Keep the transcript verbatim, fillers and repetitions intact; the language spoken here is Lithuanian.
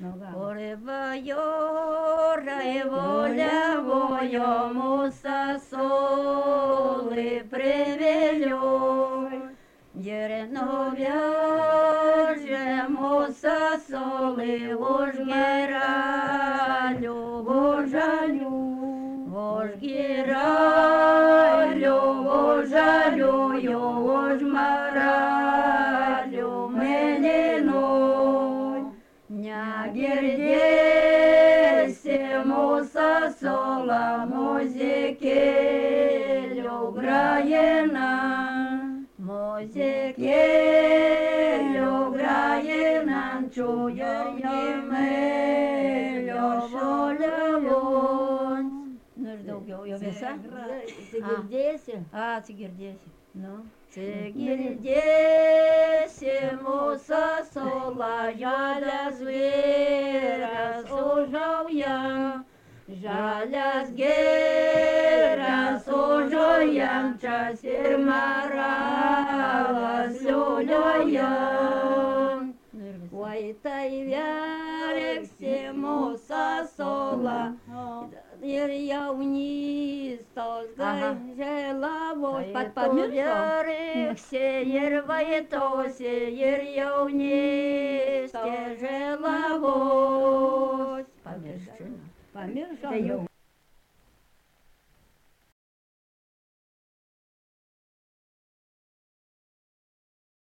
Ore bajora e voля vojo musa soli prevelioj. Djerno vjaže musa soli vož geralju, vožalju, vož geralju, vožalju, jo vož maralju meninoj. Nja girdėsi musa sola muzikėlių grajina, muzikėlių grajinančių jaunimėlio žoliavos. Nu ir daugiau jau visa? Atsigirdėsi? A, atsigirdėsi. Nu. Atsigirdėsi musa sola, žalias vyras užauja, žalias geras užaujančias ir maralas liulioja. Oi tai verksi musa sola ir jaunystos žėlavos. Pat pamiršo. Verksi ir vaitosi ir jaunystės žėlavos. Pamiršo. Pamiršo. Tai jau